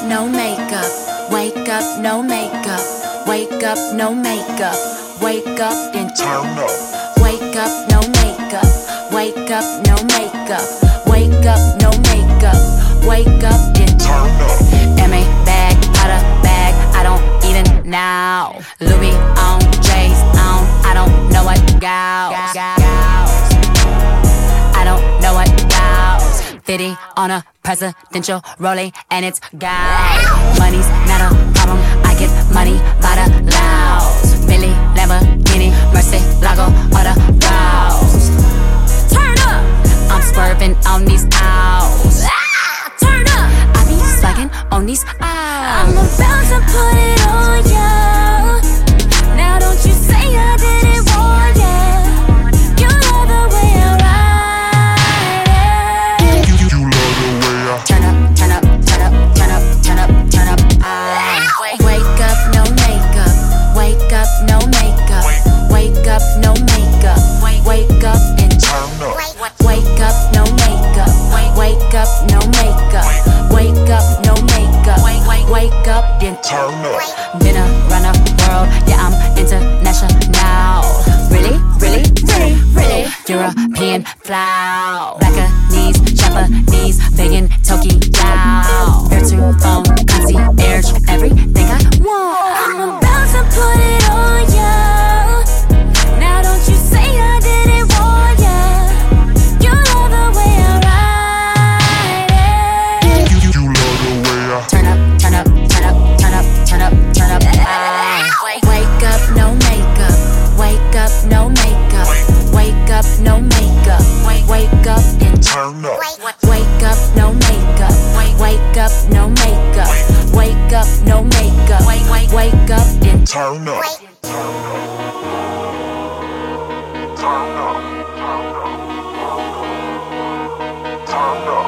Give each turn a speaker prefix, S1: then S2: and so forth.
S1: no makeup. Wake up, no makeup. Wake up, no makeup. Wake up, then turn up. Wake up, no makeup. Wake up, no makeup. Wake up, no makeup. Wake up, then turn up. M.A. bag, Prada bag, I don't even know. Louis on, J's on, I don't know what goes. I don't know what goes. 50 on a presidential rolling and it's gold. Money's not a problem, I get money by the loud. Billy, Lamborghini, Murcielago, or the Rose. Turn up! I'm swerving on these owls. Turn up! I be slugging on these owls. I'm about to put it on ya. Now don't you say I didn't warn ya. You love the way I ride it.
S2: You love the way I
S1: turn up, turn up, turn up, turn up, turn up, turn up. Wake up, no makeup. Wake up, no makeup. Wake up, no makeup. Wake up and turn up. Wake up, no makeup. Wake up, no makeup. Wake up, no makeup. Wake up, then turn up. Been around the world, yeah, I'm international. Really, really, really, really. European flow. Bacanese, Japanese, vegan, Tokyo. Virtual phone, concierge, everything I want. I'm about to put it on ya. Now don't you say I didn't warn ya. You love the way I ride it.
S2: You love the way I
S1: turn up, turn up, turn up, turn up, turn up, turn up. Wake up, no makeup. Wake up, no makeup. Wake up, no makeup. Wake up and turn up. Wake up, no makeup. Wake up, no makeup. Wake up, no makeup. Wake up and turn up. Turn up.